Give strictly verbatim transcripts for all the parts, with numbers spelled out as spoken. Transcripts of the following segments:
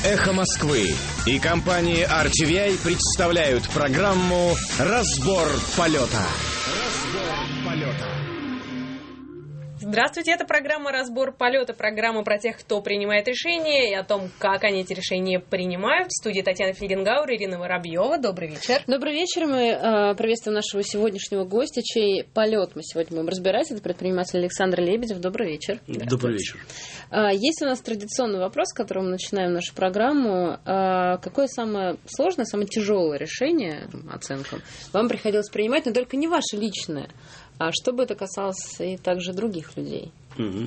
«Эхо Москвы» и компания ар ти ви ай представляют программу «Разбор полета». Разбор полета. Здравствуйте, это программа «Разбор полета», программа про тех, кто принимает решения и о том, как они эти решения принимают. В студии Татьяна Фельгенгауэр, Ирина Воробьева. Добрый вечер. Добрый вечер. Мы э, приветствуем нашего сегодняшнего гостя, чей полет мы сегодня будем разбирать. Это предприниматель Александр Лебедев. Добрый вечер. Добрый вечер. Э, есть у нас традиционный вопрос, с которым мы начинаем нашу программу. Э, какое самое сложное, самое тяжелое решение, оценкам, вам приходилось принимать, но только не ваше личное, а чтобы это касалось и также других людей? Mm-hmm.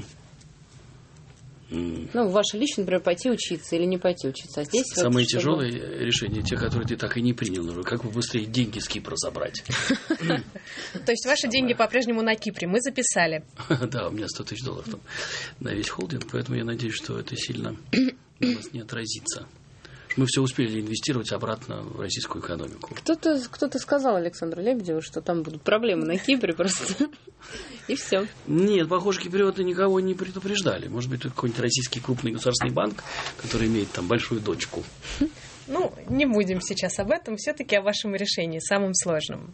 Mm. Ну, ваше личное, например, пойти учиться или не пойти учиться. А здесь самые вот, тяжелые чтобы... решения, те, которые ты так и не принял, как бы быстрее деньги с Кипра забрать. То есть ваши деньги по-прежнему на Кипре, мы записали. Да, у меня сто тысяч долларов там на весь холдинг, поэтому я надеюсь, что это сильно на нас не отразится. Мы все успели инвестировать обратно в российскую экономику. Кто-то, кто-то сказал Александру Лебедеву, что там будут проблемы на Кипре просто. И все. Нет, похоже, киприоты никого не предупреждали. Может быть, тут какой-нибудь российский крупный государственный банк, который имеет там большую дочку. Ну, не будем сейчас об этом. Все-таки о вашем решении, самом сложном.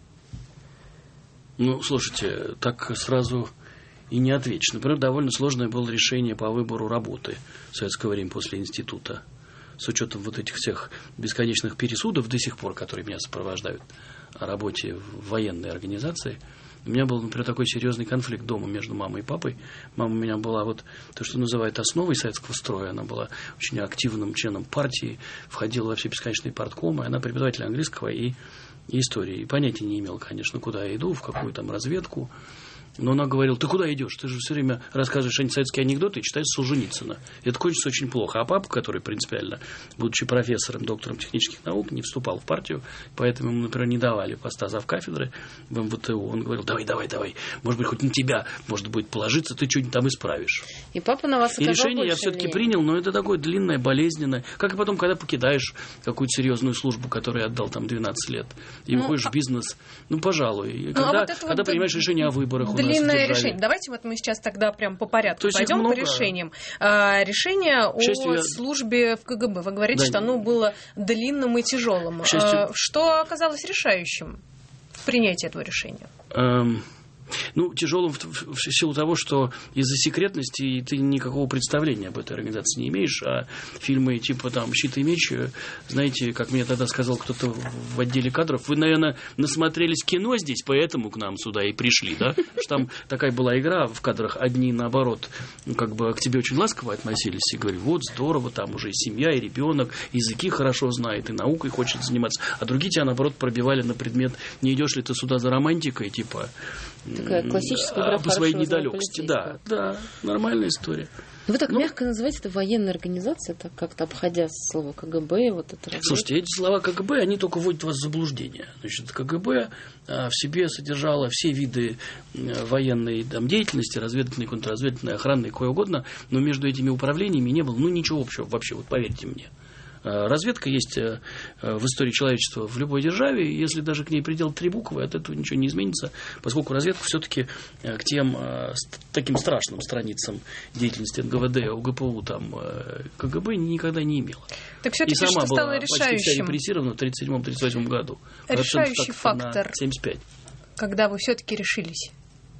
Ну, слушайте, так сразу и не ответишь. Например, довольно сложное было решение по выбору работы в советское время после института. С учетом вот этих всех бесконечных пересудов до сих пор, которые меня сопровождают о работе в военной организации, у меня был, например, такой серьезный конфликт дома между мамой и папой. Мама у меня была вот то, что называют основой советского строя. Она была очень активным членом партии, входила во все бесконечные парткомы. Она преподаватель английского и, и истории. И понятия не имела, конечно, куда я иду, в какую там разведку. Но она говорила: ты куда идешь? Ты же все время рассказываешь антисоветские анекдоты и читаешь Солженицына. Это кончится очень плохо. А папа, который принципиально, будучи профессором, доктором технических наук, не вступал в партию, поэтому ему, например, не давали поста завкафедры в эм вэ тэ у. Он говорил: давай, давай, давай, может быть, хоть на тебя можно будет положиться, ты что-нибудь там исправишь. И папа на вас оказал И решение я все-таки принял, но это такое длинное, болезненное. Как и потом, когда покидаешь какую-то серьезную службу, которую я отдал там двенадцать лет, и ну, выходишь а... в бизнес, ну, пожалуй. И когда, ну, а вот когда вот принимаешь решение о выборах, длинное решение. Давайте вот мы сейчас тогда прям по порядку пойдем по решениям. А, решение о я... службе в ка гэ бэ. Вы говорите, да, что оно было длинным и тяжелым. Счастью... А, что оказалось решающим в принятии этого решения? Эм... Ну, тяжелым в, в, в силу того, что из-за секретности ты никакого представления об этой организации не имеешь, а фильмы типа там «Щит и меч», знаете, как мне тогда сказал кто-то в отделе кадров: вы, наверное, насмотрелись кино здесь, поэтому к нам сюда и пришли, да? Что там такая была игра в кадрах, одни, наоборот, как бы к тебе очень ласково относились и говорили: вот, здорово, там уже и семья, и ребенок, языки хорошо знает, и наукой хочет заниматься, а другие тебя, наоборот, пробивали на предмет: не идешь ли ты сюда за романтикой, типа... Такая классическая игра по своей недалекости, да, да, нормальная история. Вы так ну, мягко называете это военной организацией, так как-то обходя слово ка гэ бэ. Вот это слушайте, эти слова ка гэ бэ, они только вводят вас в заблуждение. Значит, ка гэ бэ а, в себе содержала все виды а, военной там, деятельности, разведывательной, контрразведывательной, охранной, кое угодно, но между этими управлениями не было ну, ничего общего вообще, вот поверьте мне. Разведка есть в истории человечества в любой державе, если даже к ней приделать три буквы, от этого ничего не изменится, поскольку разведка все-таки к тем таким страшным страницам деятельности эн гэ вэ дэ, о гэ пэ у, там, ка гэ бэ никогда не имела. Так все-таки и сама что стало была решающим? Почти вся репрессирована в тридцать седьмом тридцать восьмом году. Решающий фактор, семьдесят пять. Когда вы все-таки решились?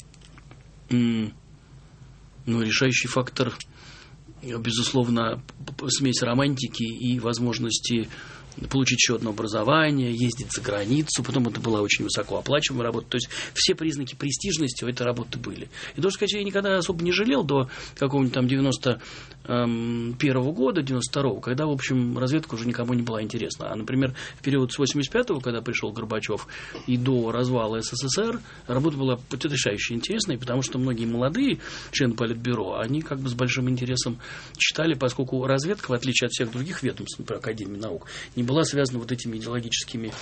Mm. Ну, решающий фактор... Безусловно, смесь романтики и возможности получить еще одно образование, ездить за границу. Потом это была очень высокооплачиваемая работа. То есть все признаки престижности у этой работы были. И должен сказать, я никогда особо не жалел до какого-нибудь там девяносто первого года, девяносто второго, когда, в общем, разведка уже никому не была интересна. А, например, в период с восемьдесят пятого, когда пришел Горбачев, и до развала эс эс эс эр, работа была потрясающе интересной, потому что многие молодые члены Политбюро, они как бы с большим интересом читали, поскольку разведка, в отличие от всех других ведомств, например, Академии наук, не была связана вот этими идеологическими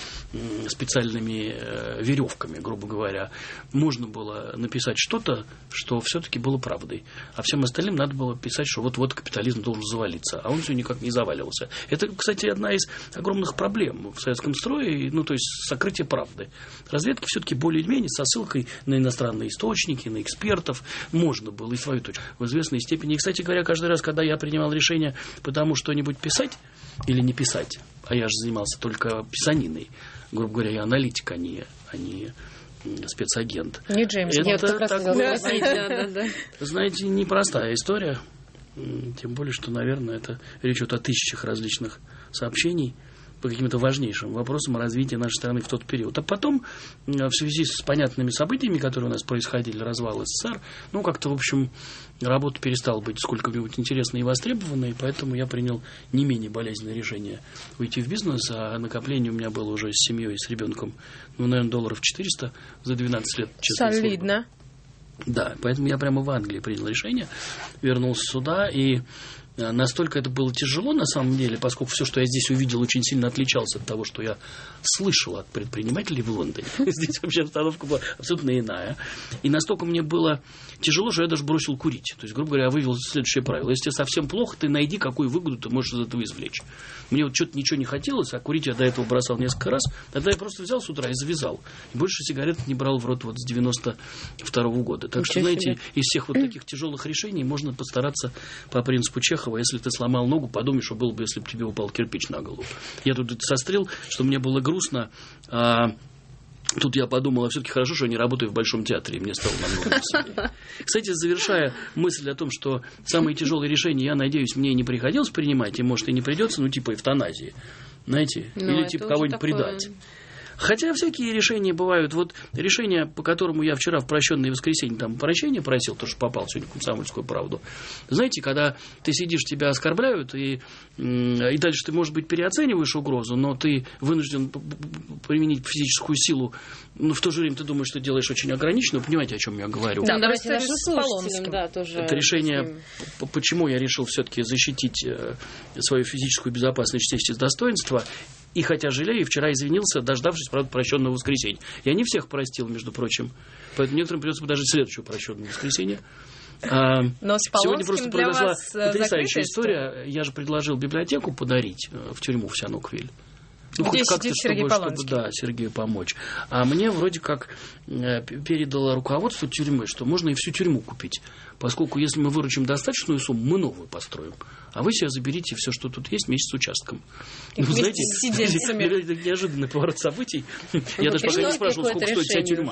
специальными веревками, грубо говоря. Можно было написать что-то, что все-таки было правдой. А всем остальным надо было писать, что вот-вот капитализм должен завалиться. А он все никак не заваливался. Это, кстати, одна из огромных проблем в советском строе, ну, то есть сокрытие правды. Разведка все-таки более-менее со ссылкой на иностранные источники, на экспертов можно было и свою точку в известной степени. И, кстати говоря, каждый раз, когда я принимал решение потому что-нибудь писать или не писать, а я же занимался только писаниной, грубо говоря, я аналитик, а не, а не спецагент. Не Джеймс. Я Это как раз такое, хотела спросить, да, да, да. знаете, непростая история. Тем более, что, наверное, это речь идет о тысячах различных сообщений по каким-то важнейшим вопросам развития нашей страны в тот период. А потом, в связи с понятными событиями, которые у нас происходили, развал СССР, ну, как-то, в общем, работа перестала быть сколько-нибудь интересной и востребованной, поэтому я принял не менее болезненное решение уйти в бизнес, а накопление у меня было уже с семьей, с ребенком, ну, наверное, долларов четыреста за двенадцать лет. Солидно. Да, поэтому я прямо в Англии принял решение, вернулся сюда, и настолько это было тяжело, на самом деле, поскольку все, что я здесь увидел, очень сильно отличалось от того, что я слышал от предпринимателей в Лондоне. Здесь вообще обстановка была абсолютно иная. И настолько мне было тяжело, что я даже бросил курить. То есть, грубо говоря, я вывел следующее правило. Если тебе совсем плохо, ты найди, какую выгоду ты можешь из этого извлечь. Мне вот что-то ничего не хотелось, а курить я до этого бросал несколько раз. Тогда я просто взял с утра и завязал. И больше сигарет не брал в рот вот с девяносто второго года. Так что, знаете, из всех вот таких тяжелых решений можно постараться по принципу Чехова. Если ты сломал ногу, подумай, что было бы, если бы тебе упал кирпич на голову. Я тут это сострил, что мне было грустно. А тут я подумал, а все-таки хорошо, что я не работаю в Большом театре, и мне стало намного веселее. Кстати, завершая мысль о том, что самые тяжелые решения, я надеюсь, мне не приходилось принимать, и, может, и не придется, ну, типа эвтаназии, знаете, Но или типа кого-нибудь такое... предать. Хотя всякие решения бывают. Вот решение, по которому я вчера в прощенное воскресенье там прощения просил, потому что попал сегодня в «Комсомольскую правду». Знаете, когда ты сидишь, тебя оскорбляют, и, и дальше ты, может быть, переоцениваешь угрозу, но ты вынужден применить физическую силу, но в то же время ты думаешь, что делаешь очень ограниченно. Вы понимаете, о чем я говорю? Да, давайте нашим слушателям, да, тоже. Это решение, почему я решил все-таки защитить свою физическую безопасность, честь и достоинство. И хотя жалею, вчера извинился, дождавшись, правда, прощенного воскресенья. Я не всех простил, между прочим. Поэтому некоторым придется подождать следующего прощенного воскресенья. А, Но с сегодня просто для произошла вас потрясающая история. Я же предложил библиотеку подарить в тюрьму в Сянуквиль. Ну, хоть как-то, чтобы, чтобы да, Сергею помочь. А мне вроде как передало руководство тюрьмы, что можно и всю тюрьму купить. Поскольку если мы выручим достаточную сумму, мы новую построим. А вы себе заберите все, что тут есть, вместе с участком. И ну, знаете, с сидельцами. Неожиданный поворот событий. Я даже пока не спрашивал, сколько стоит вся тюрьма.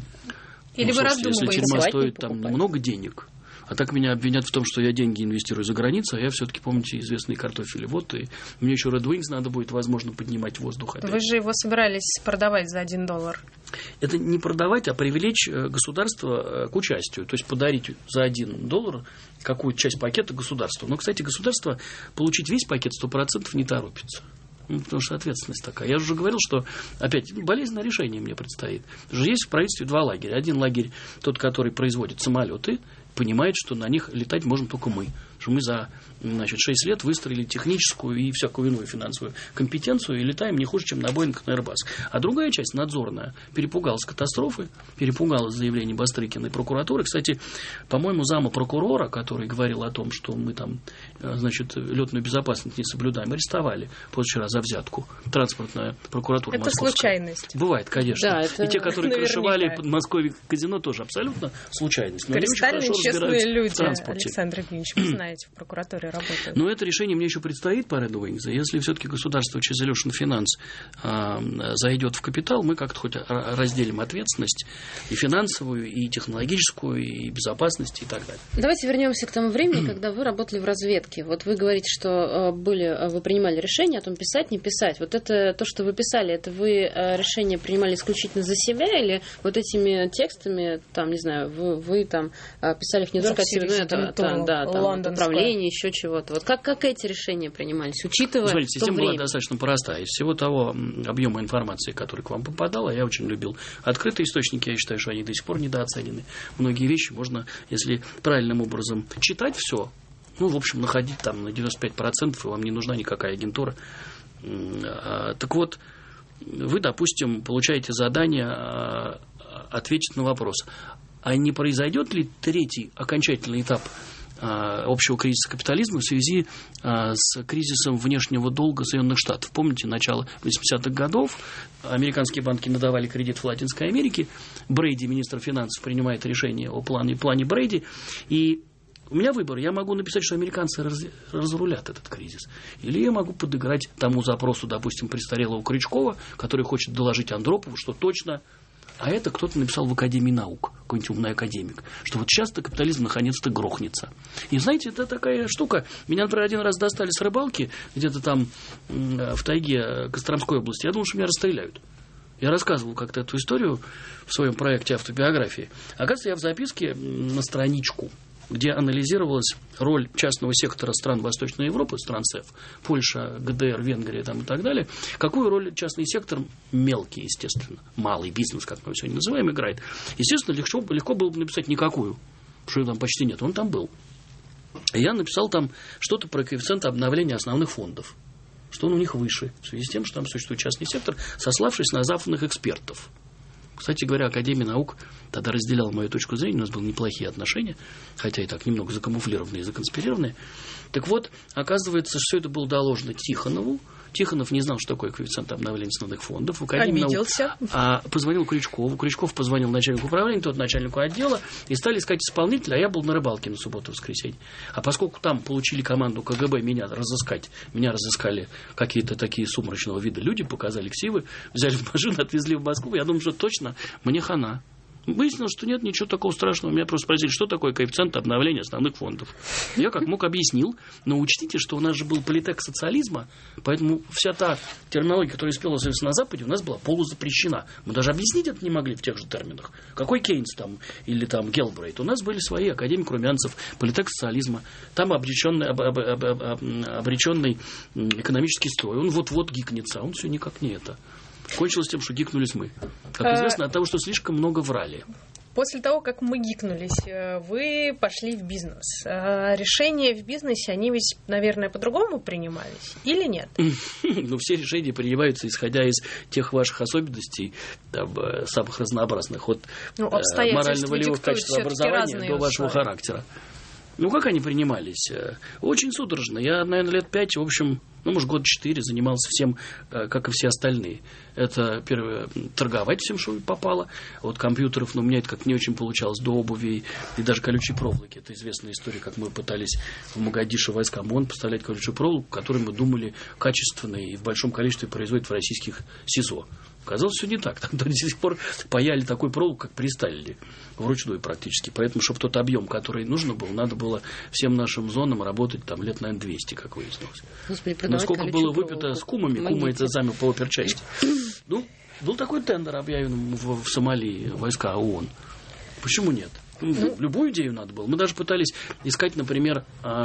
Или вы раздумываете? Если тюрьма стоит там много денег, а так меня обвинят в том, что я деньги инвестирую за границей, а я все-таки, помните, известный картофелевод, и мне еще Red Wings надо будет, возможно, поднимать воздух опять. Вы же его собирались продавать за один доллар. Это не продавать, а привлечь государство к участию, то есть подарить за один доллар какую-то часть пакета государству. Но, кстати, государство получить весь пакет сто процентов не торопится. Ну, потому что ответственность такая. Я же уже говорил, что, опять, болезненное решение мне предстоит. Потому что есть в правительстве два лагеря. Один лагерь, тот, который производит самолеты, понимает, что на них летать можем только мы. Что мы за, значит, шесть лет выстроили техническую и всякую иную финансовую компетенцию и летаем не хуже, чем на Боинг, на Airbus. А другая часть, надзорная, перепугалась катастрофы, перепугалась заявлений Бастрыкина и прокуратуры. Кстати, по-моему, зама прокурора, который говорил о том, что мы там, значит, летную безопасность не соблюдаем, арестовали позавчера за взятку. Транспортная прокуратура это московская. Случайность. Бывает, конечно. Да, это и те, которые наверняка крышевали под Москвой казино, тоже абсолютно случайность. Кристальные честные люди, Александр Евгеньевич, вы знаете, в прокуратуре работают. Но это решение мне еще предстоит по Red Wings. Если все-таки государство через Илюшин Финанс а, зайдет в капитал, мы как-то хоть разделим ответственность и финансовую, и технологическую, и безопасность, и так далее. Давайте вернемся к тому времени, когда вы работали в разведке. Вот вы говорите, что были, вы принимали решение о том, писать, не писать. Вот это то, что вы писали, это вы решение принимали исключительно за себя, или вот этими текстами, там, не знаю, вы, вы там писали их не только о себе, но это, там, да, там, управление, еще чего-то. Вот как, как эти решения принимались, учитывая Смотрите, то система время? была достаточно простая. Из всего того объема информации, который к вам попадал, я очень любил открытые источники. Я считаю, что они до сих пор недооценены. Многие вещи можно, если правильным образом читать все, ну, в общем, находить там на девяносто пять процентов, и вам не нужна никакая агентура. Так вот, вы, допустим, получаете задание ответить на вопрос, а не произойдет ли третий окончательный этап общего кризиса капитализма в связи с кризисом внешнего долга Соединенных Штатов? Помните, начало восьмидесятых годов, американские банки надавали кредит в Латинской Америке, Брейди, министр финансов, принимает решение о плане, плане Брейди, и у меня выбор, я могу написать, что американцы раз, разрулят этот кризис, или я могу подыграть тому запросу, допустим, престарелого Крючкова, который хочет доложить Андропову, что точно. А это кто-то написал в Академии наук, какой-нибудь умный академик, что вот сейчас-то капитализм наконец-то грохнется. И знаете, это такая штука. Меня, например, один раз достали с рыбалки, где-то там в тайге Костромской области. Я думал, что меня расстреляют. Я рассказывал как-то эту историю в своем проекте автобиографии. Оказывается, я в записке на страничку, где анализировалась роль частного сектора стран Восточной Европы, стран СЭФ, Польша, ГДР, Венгрия там, и так далее, какую роль частный сектор, мелкий, естественно, малый бизнес, как мы его сегодня называем, играет. Естественно, легко, легко было бы написать никакую, что его там почти нет, он там был. И я написал там что-то про коэффициент обновления основных фондов, что он у них выше, в связи с тем, что там существует частный сектор, сославшись на западных экспертов. Кстати говоря, Академия наук тогда разделяла мою точку зрения, у нас были неплохие отношения, хотя и так немного закамуфлированные и законспирированные. Так вот, оказывается, что все это было доложено Тихонову. Тихонов не знал, что такое коэффициент обновления основных фондов. В Академии наук, а позвонил Крючкову. Крючков позвонил начальнику управления, тот начальнику отдела, и стали искать исполнителя, а я был на рыбалке на субботу и воскресенье. А поскольку там получили команду КГБ меня разыскать, меня разыскали какие-то такие сумрачного вида люди, показали ксивы, взяли в машину, отвезли в Москву, я думаю, что точно мне хана. Выяснилось, что нет ничего такого страшного. Меня просто спросили, что такое коэффициент обновления основных фондов. Я как мог объяснил, но учтите, что у нас же был политек социализма, поэтому вся та терминология, которая использовалась на Западе, у нас была полузапрещена. Мы даже объяснить это не могли в тех же терминах. Какой Кейнс там или там Гелбрейт? У нас были свои, академик Румянцев, политек социализма. Там обреченный, об, об, об, об, обреченный экономический строй. Он вот-вот гикнется, а он все никак не это. Кончилось тем, что гикнулись мы. Как известно, от того, что слишком много врали. После того, как мы гикнулись, вы пошли в бизнес. Решения в бизнесе, они ведь, наверное, по-другому принимались или нет? Ну, все решения принимаются, исходя из тех ваших особенностей, там, самых разнообразных, от ну, морально-волевого качества образования до вашего условия. Характера. Ну, как они принимались? Очень судорожно. Я, наверное, лет пять, в общем, ну, может, год четыре занимался всем, как и все остальные. Это, первое, торговать всем, что попало. Вот компьютеров, но у меня это как не очень получалось, до обуви и даже колючей проволоки. Это известная история, как мы пытались в Могадишо войскам ООН поставлять колючую проволоку, которую мы думали качественной и в большом количестве производят в российских СИЗО. Оказалось, все не так. Там до сих пор паяли такой проволоку, как присталили, вручную практически. Поэтому, чтобы тот объем, который нужно было, надо было всем нашим зонам работать там лет, наверное, двести, как выяснилось. Господи, но сколько было выпито проволоку. С кумами, кумы это зам по оперчасти. Ну, был такой тендер объявлен в, в Сомали, войска ООН. Почему нет? Ну, любую идею надо было. Мы даже пытались искать, например,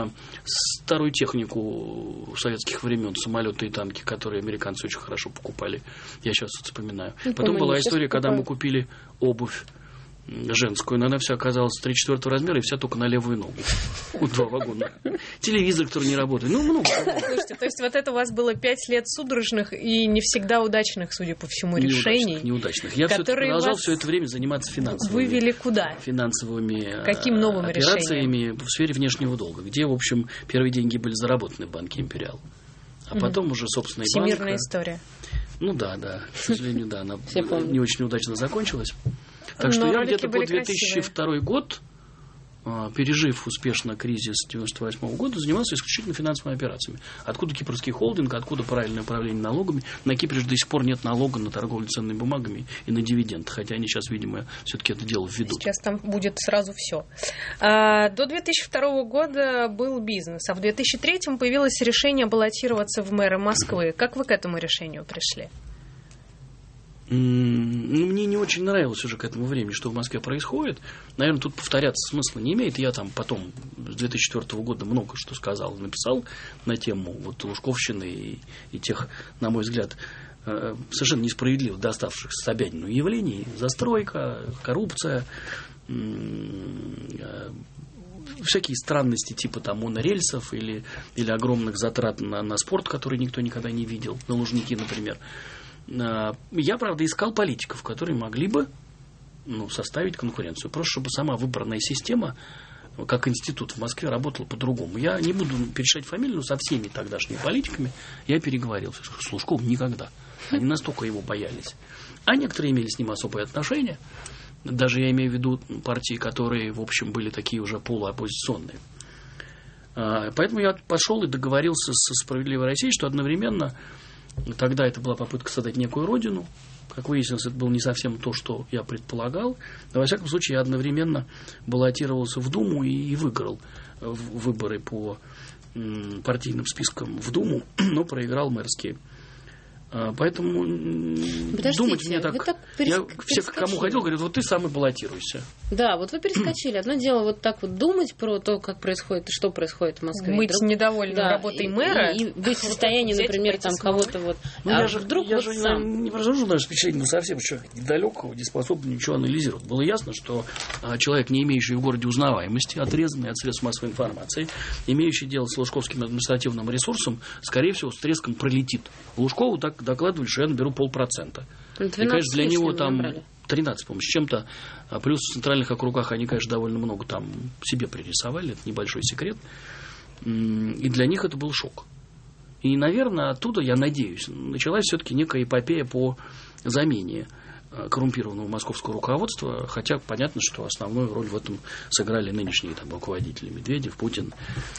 старую технику советских времен, самолеты и танки, которые американцы очень хорошо покупали. Я сейчас вот вспоминаю. Не Потом помню, была история, когда мы купили обувь женскую, но она вся оказалась три четвертого размера и вся только на левую ногу. У два вагона. Телевизор, который не работает. Ну, много. Слушайте, то есть вот это у вас было пять лет судорожных и не всегда удачных, судя по всему, решений. Неудачных. Я продолжал все это время заниматься финансовыми. Вывели куда? Финансовыми Каким новым операциями решением? В сфере внешнего долга, где, в общем, первые деньги были заработаны в банке «Империал». А потом уже, собственно, и банк. Всемирная история. Ну да, да. К сожалению, да, она не очень удачно закончилась. Так что я где-то по две тысячи второй год, пережив успешно кризис девяносто восьмого года, занимался исключительно финансовыми операциями. Откуда кипрский холдинг, откуда правильное управление налогами. На Кипре же до сих пор нет налога на торговлю ценными бумагами и на дивиденды, хотя они сейчас, видимо, все-таки это дело введут. Сейчас там будет сразу все. А, до две тысячи второго года был бизнес, а в две тысячи третьем появилось решение баллотироваться в мэра Москвы. Как вы к этому решению пришли? Ну, мне не очень нравилось уже к этому времени, что в Москве происходит. Наверное, тут повторяться смысла не имеет. Я там потом, с две тысячи четвёртого года, много что сказал, написал на тему вот Лужковщины и, и тех, на мой взгляд, совершенно несправедливо доставшихся Собянину явлений. Застройка, коррупция, всякие странности типа там монорельсов или, или огромных затрат на, на спорт, который никто никогда не видел, на Лужники, например. Я, правда, искал политиков, которые могли бы ну, составить конкуренцию. Просто чтобы сама выбранная система, как институт в Москве, работала по-другому. Я не буду перечислять фамилию, но со всеми тогдашними политиками я переговорил. С Лужковым никогда. Они настолько его боялись. А некоторые имели с ним особые отношения. Даже я имею в виду партии, которые, в общем, были такие уже полуоппозиционные. Поэтому я пошел и договорился со «Справедливой Россией», что одновременно, тогда это была попытка создать некую родину. Как выяснилось, это было не совсем то, что я предполагал. Но, во всяком случае, я одновременно баллотировался в Думу и, и выиграл выборы по партийным спискам в Думу, но проиграл мэрские. Поэтому Подождите, думать мне так... так перес... Я всех, кому ходил, говорят, вот ты сам и баллотируйся. Да, вот вы перескочили. Одно дело вот так вот думать про то, как происходит, что происходит в Москве. Быть Друг... недовольным да, работой мэра. И, и быть в состоянии, например, там кого-то вот... Ну, а я же, вдруг я вот же сам... не произвожу даже впечатление, но совсем человек недалекого, не способен ничего анализировать. Было ясно, что а, человек, не имеющий в городе узнаваемости, отрезанный от средств массовой информации, имеющий дело с лужковским административным ресурсом, скорее всего, с треском пролетит. Лужкову так докладывали, что я беру полпроцента. И, конечно, для него там тринадцать, по-моему, с чем-то. Плюс в центральных округах они, конечно, довольно много там себе пририсовали. Это небольшой секрет. И для них это был шок. И, наверное, оттуда, я надеюсь, началась все-таки некая эпопея по замене коррумпированного московского руководства. Хотя понятно, что основную роль в этом сыграли нынешние там руководители Медведев, Путин.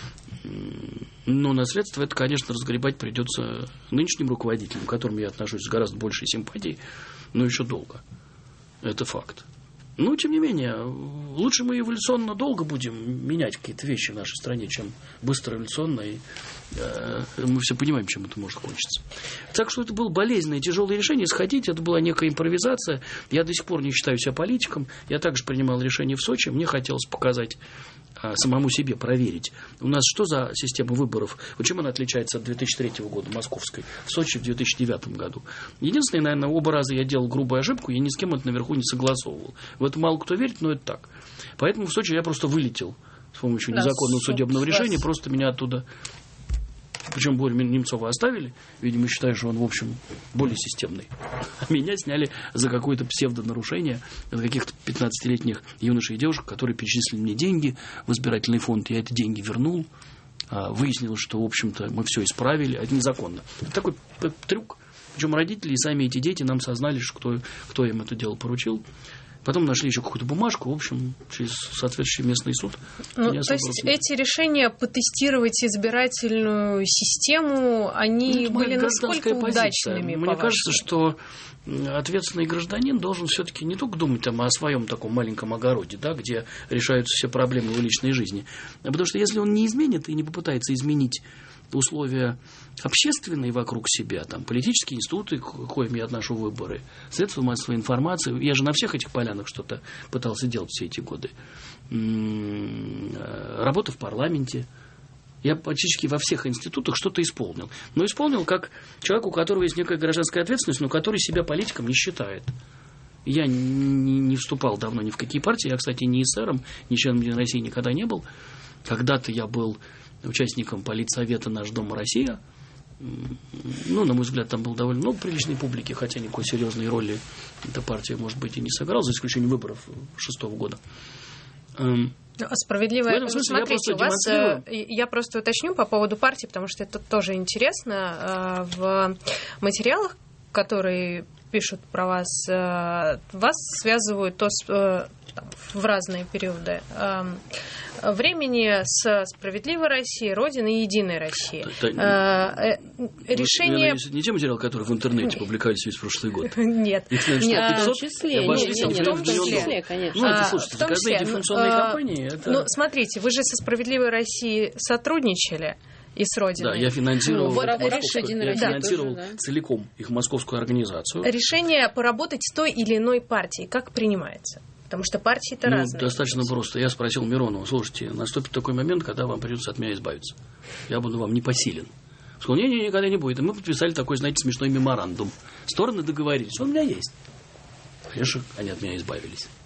Но наследство это, конечно, разгребать придется нынешним руководителям, к которым я отношусь с гораздо большей симпатией, но еще долго. Это факт. Но, тем не менее, лучше мы эволюционно долго будем менять какие-то вещи в нашей стране, чем быстро эволюционно. И э, мы все понимаем, чем это может кончиться. Так что это было болезненное, тяжелое решение. Если хотите, это была некая импровизация. Я до сих пор не считаю себя политиком. Я также принимал решение в Сочи. Мне хотелось показать самому себе, проверить. У нас что за система выборов? Вот чем она отличается от две тысячи третьего года, московской, в Сочи в две тысячи девятом году? Единственное, наверное, оба раза я делал грубую ошибку, я ни с кем это наверху не согласовывал. В это мало кто верит, но это так. Поэтому в Сочи я просто вылетел с помощью незаконного судебного решения, просто меня оттуда... Причем Борю Немцова оставили, видимо, считая, что он, в общем, более системный. А меня сняли за какое-то псевдонарушение от каких-то пятнадцатилетних юношей и девушек, которые перечислили мне деньги в избирательный фонд. Я эти деньги вернул. Выяснилось, что, в общем-то, мы все исправили. Это незаконно. Это такой трюк. Причем родители и сами эти дети нам сознались, что кто, кто им это дело поручил. Потом нашли еще какую-то бумажку, в общем, через соответствующий местный суд. Ну, то есть эти решения потестировать избирательную систему, они ну, были насколько удачными? Мне кажется, что ответственный гражданин должен все-таки не только думать там, о своем таком маленьком огороде, да, где решаются все проблемы его личной жизни. Потому что если он не изменит и не попытается изменить условия общественные вокруг себя, там, политические институты, к коим я отношу выборы, средства массовой информации. Я же на всех этих полянах что-то пытался делать все эти годы. Работа в парламенте. Я практически во всех институтах что-то исполнил. Но исполнил как человек, у которого есть некая гражданская ответственность, но который себя политиком не считает. Я не, не вступал давно ни в какие партии. Я, кстати, ни эсером, ни членом Единой России никогда не был. Когда-то я был участником политсовета «Наш дом Россия». Ну, на мой взгляд, там было довольно много приличной публики, хотя никакой серьезной роли эта партия, может быть, и не сыграла, за исключением выборов шестого года. Справедливая. В этом смысле Смотрите, я у вас, демонстрирую... я просто уточню по поводу партии, потому что это тоже интересно. В материалах, которые пишут про вас, вас связывают то с, там, в разные периоды времени с «Справедливой Россией», «Родиной» и «Единой Россией». Это, решение... Не те материалы, которые в интернете публиковались весь прошлый год. Нет. Их, наверное, нет, в том числе. Нет, нет, в том числе, конечно. Ну, это, слушайте, заказные дефинансионные компании. Это... Ну, смотрите, вы же со «Справедливой Россией» сотрудничали. И с Родиной. Да, я финансировал, вот, я решение, финансировал тоже, да. целиком их московскую организацию. Решение поработать с той или иной партией как принимается? Потому что партии-то ну, разные. Достаточно просто. Я спросил Миронова: слушайте, наступит такой момент, когда вам придется от меня избавиться. Я буду вам непосилен. Он сказал: не-не, никогда не будет. И мы подписали такой, знаете, смешной меморандум. Стороны договорились. Он у меня есть. Конечно, они от меня избавились.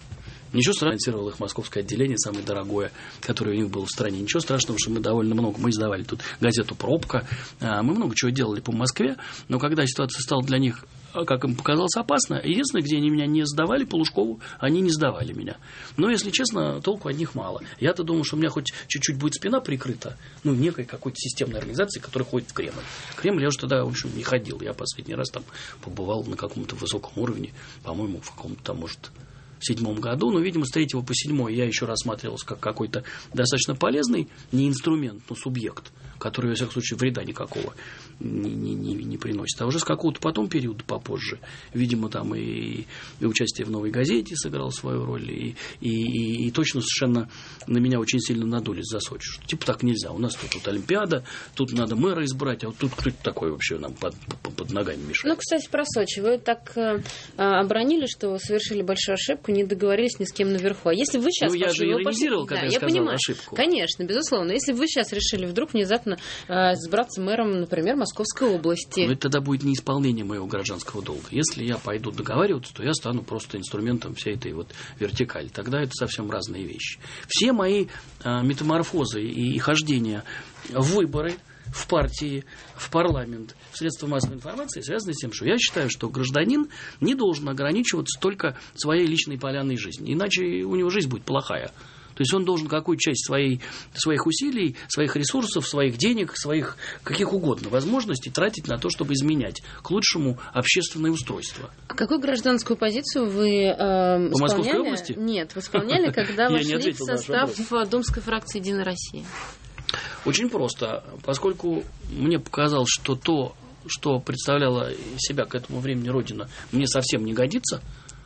Ничего страшного, финансировало их московское отделение, самое дорогое, которое у них было в стране. Ничего страшного, что мы довольно много, мы издавали тут газету «Пробка», мы много чего делали по Москве, но когда ситуация стала для них, как им показалось, опасно, единственное, где они меня не сдавали, по Лужкову, они не сдавали меня. Но, если честно, толку от них мало. Я-то думал, что у меня хоть чуть-чуть будет спина прикрыта, ну, некой какой-то системной организации, которая ходит в Кремль. В Кремль я уже тогда, в общем, не ходил. Я последний раз там побывал на каком-то высоком уровне, по-моему, в каком-то там, может, в седьмом году, но, видимо, с третьего по седьмой я еще рассматривался как какой-то достаточно полезный, не инструмент, но субъект, который, во всяком случае, вреда никакого не, не, не, не приносит. А уже с какого-то потом периода попозже, видимо, там и, и участие в «Новой газете» сыграло свою роль, и, и, и, и точно совершенно на меня очень сильно надулись за Сочи, что типа так нельзя, у нас тут, тут Олимпиада, тут надо мэра избрать, а вот тут кто-то такой вообще нам под, под, под ногами мешает. Ну, кстати, про Сочи. Вы так э, обронили, что вы совершили большую ошибку, не договорились ни с кем наверху. А если вы сейчас... Ну, я пошли, же иронизировал, пошли... когда да, я я сказал понимаю. ошибку. Конечно, безусловно. Если вы сейчас решили вдруг внезапно э, избраться мэром, например, Московской области... Но это тогда будет неисполнение моего гражданского долга. Если я пойду договариваться, то я стану просто инструментом всей этой вот вертикали. Тогда это совсем разные вещи. Все мои э, метаморфозы и, и хождения в выборы, в партии, в парламент, в средства массовой информации связаны с тем, что я считаю, что гражданин не должен ограничиваться только своей личной полянной жизнью, иначе у него жизнь будет плохая. То есть он должен какую-то часть своей, своих усилий, своих ресурсов, своих денег, своих каких угодно возможностей тратить на то, чтобы изменять к лучшему общественное устройство. А какую гражданскую позицию вы э, исполняли? По Московской области? Нет, вы исполняли, когда вошли в состав Думской фракции «Единой России»? Очень просто, поскольку мне показалось, что то, что представляла себя к этому времени Родина, мне совсем не годится,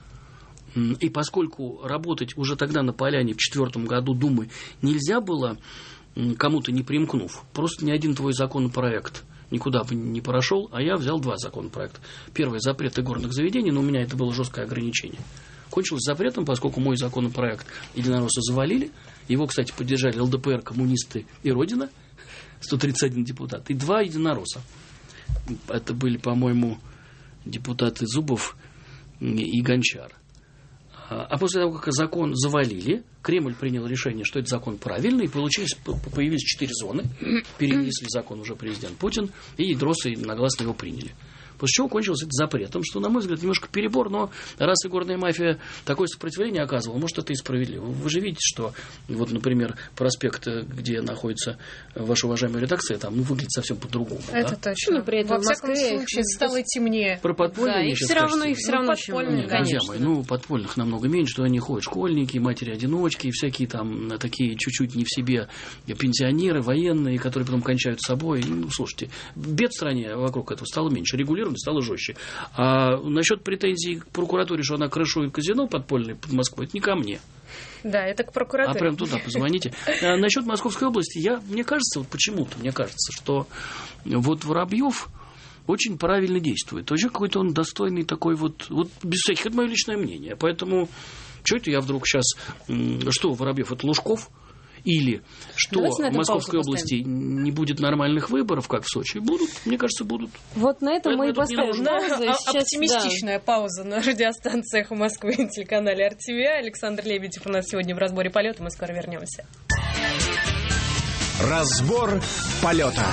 и поскольку работать уже тогда на поляне в четвертом году Думы нельзя было, кому-то не примкнув, просто ни один твой законопроект никуда бы не прошел, а я взял два законопроекта. Первый — запрет игорных заведений, но у меня это было жесткое ограничение. Кончилось запретом, поскольку мой законопроект единороссы завалили. Его, кстати, поддержали эл дэ пэ эр, коммунисты и Родина, сто тридцать один депутат, и два единоросса. Это были, по-моему, депутаты Зубов и Гончар. А после того, как закон завалили, Кремль принял решение, что этот закон правильный, и получилось, появились четыре зоны, перенесли закон уже президент Путин, и единороссы единогласно его приняли. После чего кончилось это запретом, что, на мой взгляд, немножко перебор, но раз игорная мафия такое сопротивление оказывала, может, это и справедливо. Вы же видите, что, вот, например, проспект, где находится ваша уважаемая редакция, там, ну, выглядит совсем по-другому. Это да? точно. Ну, при этом Во всяком Москве случае, стало темнее. Про подполье да, мне их сейчас все равно, кажется, их все равно ну, очень подпольные, много, друзья конечно. мои, ну, подпольных намного меньше, что они ходят школьники, матери-одиночки, и всякие там такие чуть-чуть не в себе пенсионеры, военные, которые потом кончают с собой. Ну, слушайте, бед в стране вокруг этого стало меньше, регулировано стало жестче. А насчет претензий к прокуратуре, что она крышует казино подпольное под Москвой, это не ко мне. Да, это к прокуратуре. А прям туда позвоните. А насчет Московской области, я, мне кажется, вот почему-то, мне кажется, что вот Воробьев очень правильно действует. Вообще какой-то он достойный такой вот, вот без всяких, это мое личное мнение. Поэтому, что это я вдруг сейчас, что Воробьев, это Лужков? Или что в Московской области не будет нормальных выборов, как в Сочи? Будут, мне кажется, будут. Вот на этом мы и поставим паузу. Сейчас, оптимистичная да. пауза на радиостанциях в Москве и телеканале эр ти ви. Александр Лебедев у нас сегодня в разборе полета. Мы скоро вернемся. Разбор полета.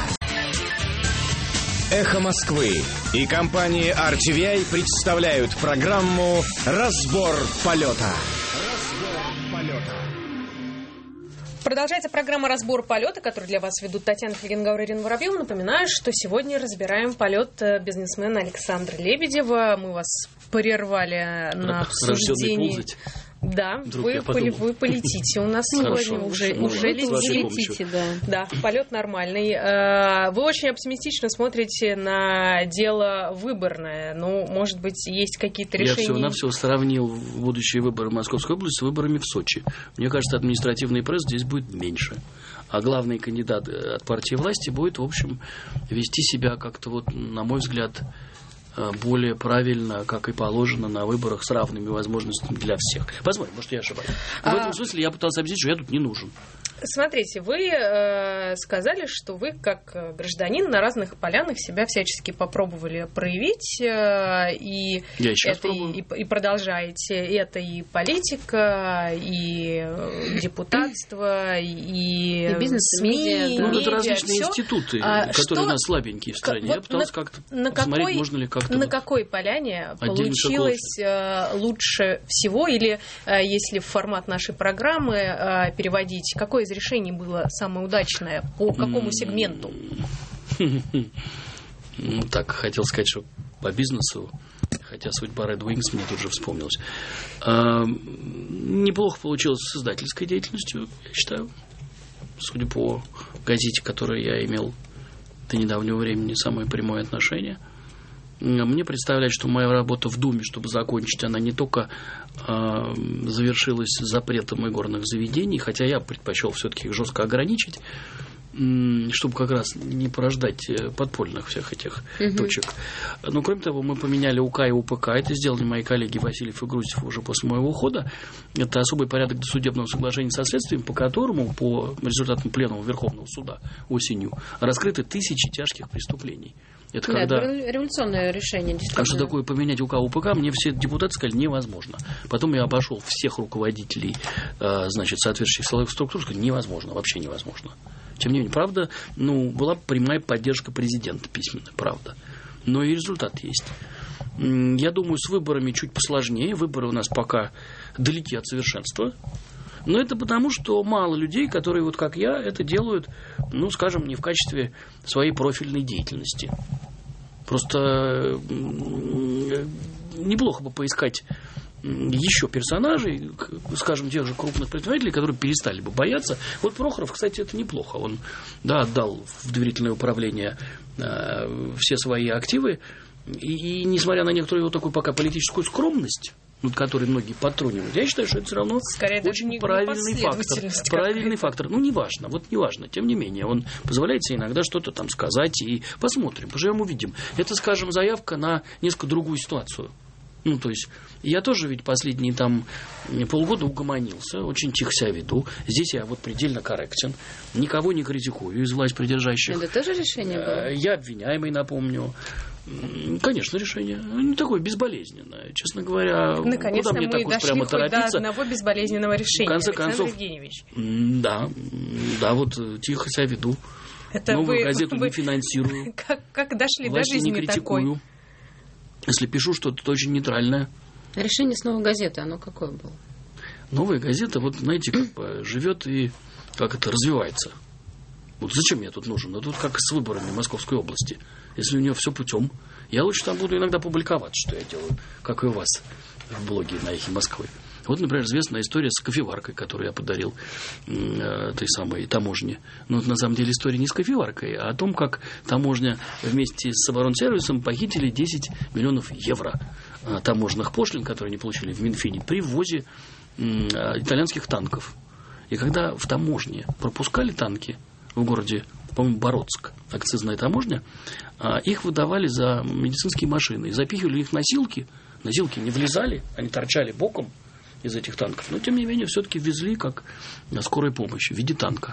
Эхо Москвы и компания ар ти ви ай представляют программу «Разбор полета». Разбор полета. Продолжается программа «Разбор полета», которую для вас ведут Татьяна Фельгенгауэр и Ирина Воробьева. Напоминаю, что сегодня разбираем полет бизнесмена Александра Лебедева. Мы вас прервали на обсуждении. Да, вы, вы полетите у нас сегодня. Уже, уже летите. Да. да, полет нормальный. Вы очень оптимистично смотрите на дело выборное. Ну, может быть, есть какие-то решения? Я всего-навсего сравнил будущие выборы Московской области с выборами в Сочи. Мне кажется, административный пресс здесь будет меньше. А главный кандидат от партии власти будет, в общем, вести себя как-то, вот, на мой взгляд, более правильно, как и положено на выборах с равными возможностями для всех. Посмотрим, может, я ошибаюсь. А... В этом смысле я пытался объяснить, что я тут не нужен. Смотрите, вы э, сказали, что вы, как гражданин, на разных полянах себя всячески попробовали проявить, э, и, Я сейчас это, и, и продолжаете. Это и политика, и депутатство, и, и бизнес, СМИ, медиа, ну, медиа, это различные всё. институты, А которые что, у нас слабенькие в стране. вот Я пытался на, как-то на посмотреть, какой, можно ли как-то... На вот какой поляне отдельно получилось э, лучше всего, или э, если в формат нашей программы э, переводить, какое из решений было самое удачное, по какому сегменту? Ну, так, хотел сказать, что по бизнесу, хотя судьба Red Wings мне тут же вспомнилась. А, неплохо получилось с издательской деятельностью, я считаю. Судя по газете, к которой я имел до недавнего времени самое прямое отношение. Мне представляется, что моя работа в Думе, чтобы закончить, она не только э, завершилась запретом игорных заведений, хотя я предпочел все-таки их жестко ограничить, э, чтобы как раз не порождать подпольных всех этих угу. точек. Но, кроме того, мы поменяли УК и УПК. Это сделали мои коллеги Васильев и Грузев уже после моего ухода. Это особый порядок досудебного соглашения со следствием, по которому, по результатам пленума Верховного суда осенью, раскрыты тысячи тяжких преступлений. Это да, когда... это революционное решение, действительно. А что такое поменять УК УПК, мне все депутаты сказали, невозможно. Потом я обошел всех руководителей, значит, соответствующих силовых структур, что невозможно, вообще невозможно. Тем не менее, правда, ну, была прямая поддержка президента письменная, правда. Но и результат есть. Я думаю, с выборами чуть посложнее. Выборы у нас пока далеки от совершенства. Но это потому, что мало людей, которые, вот как я, это делают, ну, скажем, не в качестве своей профильной деятельности. Просто неплохо бы поискать еще персонажей, скажем, тех же крупных предпринимателей, которые перестали бы бояться. Вот Прохоров, кстати, это неплохо. Он, да, отдал в доверительное управление э, все свои активы. И, и несмотря на некоторую его такую пока политическую скромность, над которой многие подтрунивают, я считаю, что это все равно скорее очень не, правильный не фактор. Правильный фактор. Ну, неважно, вот неважно. Тем не менее, он позволяет себе иногда что-то там сказать, и посмотрим, поживем, увидим. Это, скажем, заявка на несколько другую ситуацию. Ну, то есть, я тоже ведь последние там полгода угомонился, очень тихо себя веду. Здесь я вот предельно корректен, никого не критикую из власть придержащих. Это тоже решение было? Я обвиняемый, напомню. Конечно, решение не такое безболезненное. Честно говоря, наконец-то куда мне так уж прямо торопиться? До одного безболезненного решения, в конце Александр концов, Евгеньевич. Да, да, вот тихо себя веду. Это Новую вы, газету вы, не финансирую. Как, как дошли Власти до жизни не критикую. такой? Если пишу что-то очень нейтральное. Решение с новой газеты, оно какое было? Новая газета, вот знаете, как бы живет и как это развивается. Вот зачем я тут нужен? Ну, тут как с выборами Московской области. Если у нее все путем, я лучше там буду иногда публиковать, что я делаю, как и у вас в блоге на Эхе Москвы. Вот, например, известная история с кофеваркой, которую я подарил э, той самой таможне. Но вот, на самом деле история не с кофеваркой, а о том, как таможня вместе с оборонсервисом похитили десять миллионов евро э, таможенных пошлин, которые они получили в Минфине при ввозе э, итальянских танков. И когда в таможне пропускали танки в городе, по-моему, Бородск, акцизная таможня, э, их выдавали за медицинские машины и запихивали их в носилки. Носилки не влезали, они торчали боком из этих танков. Но, тем не менее, все-таки везли как скорая помощь в виде танка.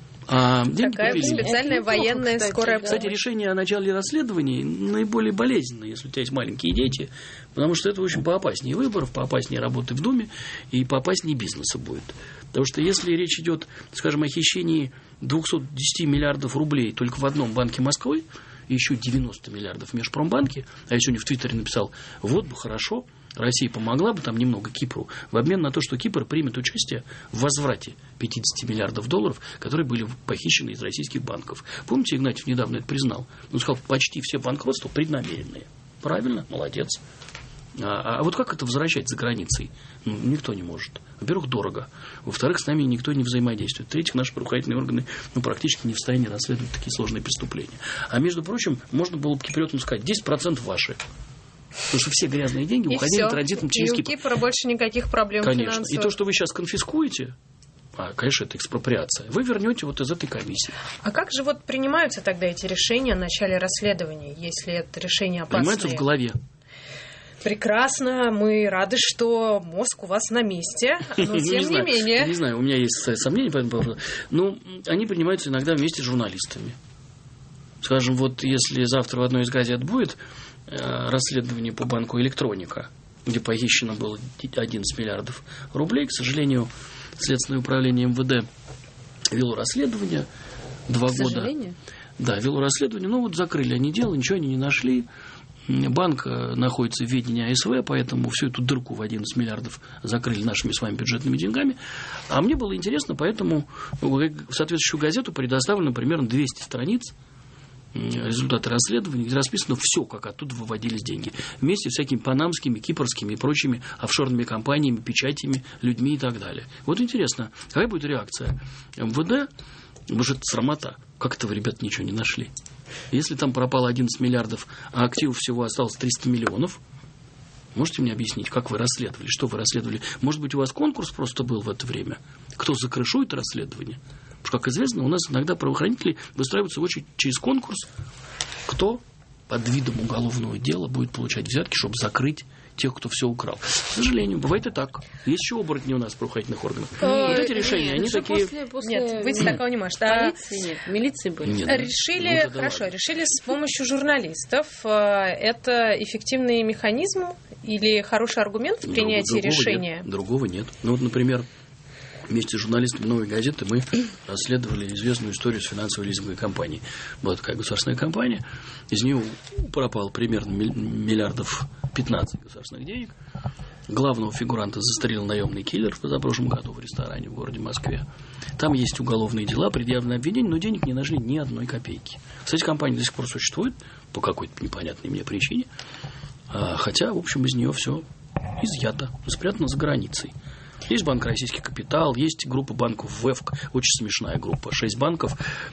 А такая специальная военная кстати, скорая помощь. Кстати, решение о начале расследований наиболее болезненное, если у тебя есть маленькие дети, потому что это очень поопаснее выборов, поопаснее работы в Думе и поопаснее бизнеса будет. Потому что если речь идет, скажем, о хищении двести десять миллиардов рублей только в одном банке Москвы, и еще девяносто миллиардов в Межпромбанке, а я сегодня в Твиттере написал, вот бы хорошо, Россия помогла бы там немного Кипру в обмен на то, что Кипр примет участие в возврате пятьдесят миллиардов долларов, которые были похищены из российских банков. Помните, Игнатьев недавно это признал? Он сказал, почти все банкротства преднамеренные. Правильно? Молодец. А, а вот как это возвращать за границей? Ну, никто не может. Во-первых, дорого. Во-вторых, с нами никто не взаимодействует. В-третьих, наши правоохранительные органы ну, практически не в состоянии расследовать такие сложные преступления. А между прочим, можно было бы киприотам сказать, десять процентов ваши. Потому что все грязные деньги и уходили все. транзитом через Кипр. И у Кипра больше никаких проблем конечно. финансовых. И то, что вы сейчас конфискуете, а, конечно, это экспроприация, вы вернете вот из этой комиссии. А как же вот принимаются тогда эти решения о начале расследования, если это решение опасное? Принимается в голове. Прекрасно, мы рады, что мозг у вас на месте, но тем не менее. Не знаю, у меня есть сомнения по этому поводу. Но они принимаются иногда вместе с журналистами. Скажем, вот если завтра в одной из газет будет расследование по банку «Электроника», где похищено было одиннадцать миллиардов рублей, к сожалению, Следственное управление эм вэ дэ вело расследование два года. К сожалению? Да, вело расследование, но вот закрыли они дело, ничего они не нашли. Банк находится в ведении а эс вэ, поэтому всю эту дырку в одиннадцать миллиардов закрыли нашими с вами бюджетными деньгами. А мне было интересно, поэтому в соответствующую газету предоставлено примерно двести страниц результаты расследования, где расписано все, как оттуда выводились деньги. Вместе с всякими панамскими, кипрскими и прочими офшорными компаниями, печатями, людьми и так далее. Вот интересно, какая будет реакция эм вэ дэ? Может, это срамота. Как это вы, ребят, ничего не нашли? Если там пропало одиннадцать миллиардов, а активов всего осталось триста миллионов, можете мне объяснить, как вы расследовали, что вы расследовали? Может быть, у вас конкурс просто был в это время? Кто закрышует расследование? Потому что, как известно, у нас иногда правоохранители выстраиваются в очередь через конкурс, кто под видом уголовного дела будет получать взятки, чтобы закрыть тех, кто все украл. К сожалению, бывает и так. Есть еще оборотни у нас в правоохранительных органах. Вот эти решения, они такие... Нет, вы такого не можете. Полиции нет, милиции были. Решили, хорошо, решили с помощью журналистов. Это эффективный механизм или хороший аргумент в принятии решения? Другого нет. Ну вот, например, вместе с журналистами «Новой газеты» мы расследовали известную историю с финансовой лизинговой компанией. Была такая государственная компания, из нее пропало примерно миллиардов пятнадцать государственных денег. Главного фигуранта застрелил наемный киллер в позапрошлом году в ресторане в городе Москве. Там есть уголовные дела, предъявлены обвинения, но денег не нашли ни одной копейки. Кстати, компания до сих пор существует по какой-то непонятной мне причине, хотя, в общем, из нее все изъято, спрятано за границей. Есть банк «Российский капитал», есть группа банков ВЭФК, очень смешная группа, шесть банков,